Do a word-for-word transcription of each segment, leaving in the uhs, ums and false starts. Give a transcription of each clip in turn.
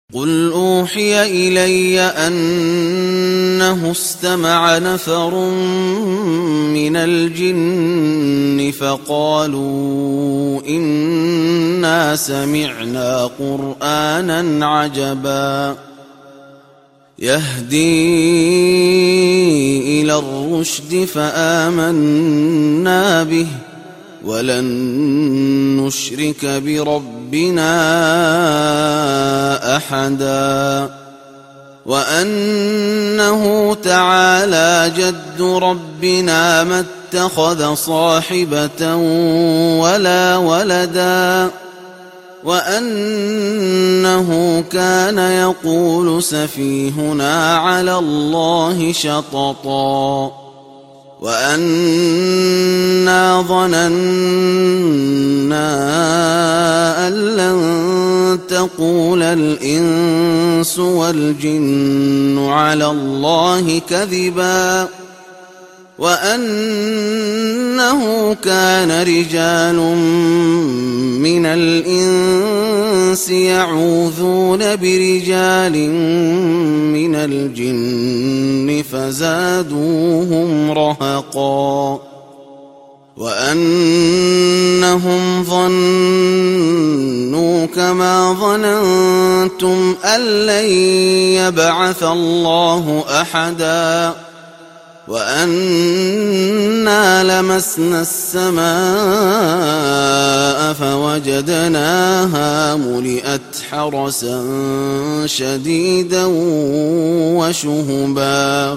قل أوحي إلي أنه استمع نفر من الجن فقالوا إنا سمعنا قرآنا عجبا يهدي إلى الرشد فآمنا به ولن نشرك بربنا أحدا وأنه تعالى جد ربنا ما اتخذ صاحبة ولا ولدا وأنه كان يقول سفيهنا على الله شططا وأنا ظننا أن لن تقول الإنس والجن على الله كذبا وأنه كان رجال من الإنس يعوذون برجال من الجن فزادوهم رهقا وأنهم ظنوا كما ظننتم أن لن يبعث الله أحدا وأنا لمسنا السماء فوجدناها ملئت حرسا شديدا وشهبا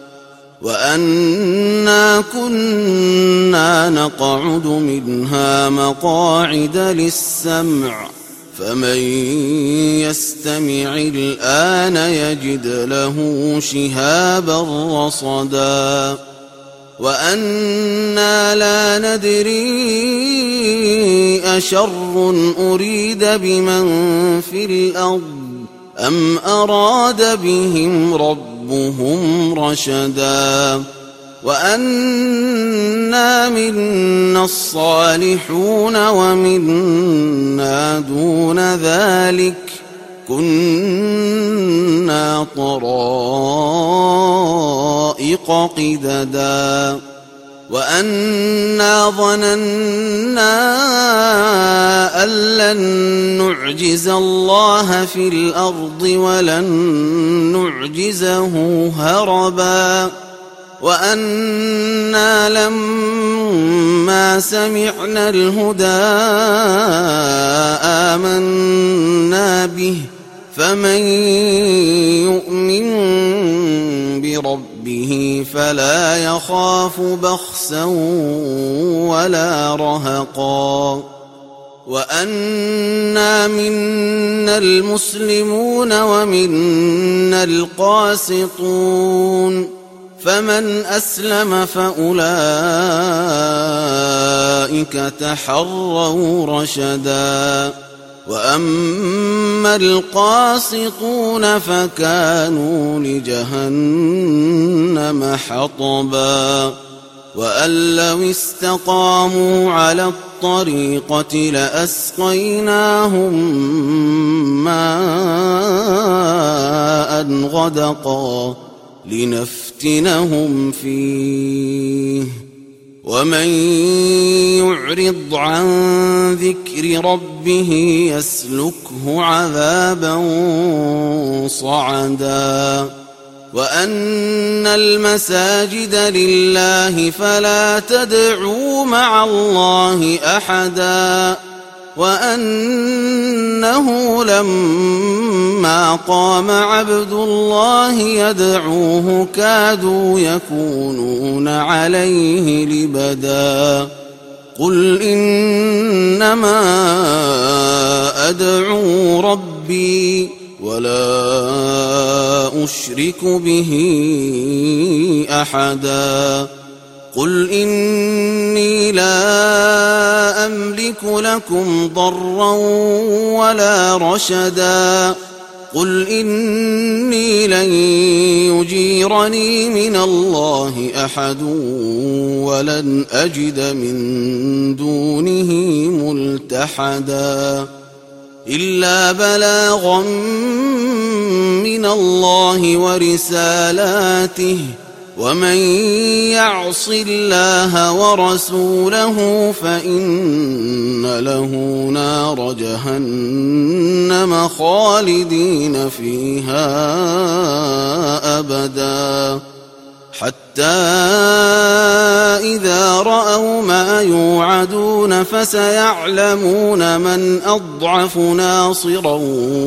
وأنا كنا نقعد منها مقاعد للسمع فمن يستمع الآن يجد له شهابا رصدا وأنا لا ندري أشر أريد بمن في الأرض أم أراد بهم ربهم رشدا وأنا منا الصالحون ومنا دون ذلك كنا طرائق قددا وأنا ظننا أن لن نعجز الله في الأرض ولن نعجزه هربا وأنا لما سمعنا الهدى آمنا به فمن يؤمن بربه فلا يخاف بخسا ولا رهقا وأنا منا المسلمون ومنا القاسطون فمن أسلم فأولئك تحروا رشدا وأما القاسطون فكانوا لجهنم حطبا وأن لو استقاموا على الطريقة لأسقيناهم ماء غدقا لنفتنهم فيه ومن يعرض عن ذكر ربه يسلكه عذابا صعدا وأن المساجد لله فلا تدعوا مع الله أحدا وأنه لما قام عبد الله يدعوه كادوا يكونون عليه لبدا قل إنما أدعو ربي ولا أشرك به أحدا قل إني لا أملك لكم ضرا ولا رشدا قل إني لن يجيرني من الله أحد ولن أجد من دونه ملتحدا إلا بلاغا من الله ورسالاته ومن يعص الله ورسوله فإن له نار جهنم خالدين فيها أبدا حتى إذا رأوا ما يوعدون فسيعلمون من أضعف ناصرا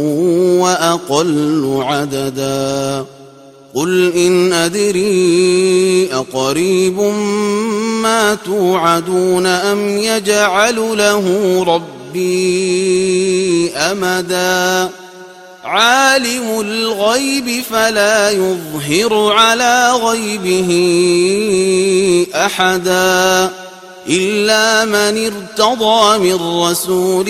وأقل عددا قل إن أدري أقريب ما توعدون أم يجعل له ربي أمدا عالم الغيب فلا يظهر على غيبه أحدا إلا من ارتضى من رسول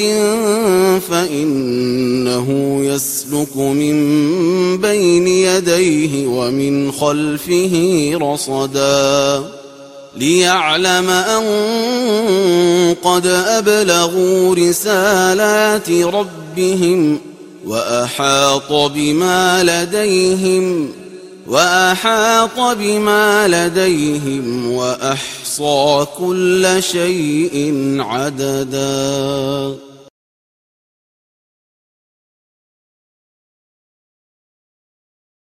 فإنه يسلك من بين يديه ومن خلفه رصدا ليعلم أن قد أبلغوا رسالات ربهم وأحاط بما لديهم وأحاط بما لديهم وأحصى كل شيء عددا.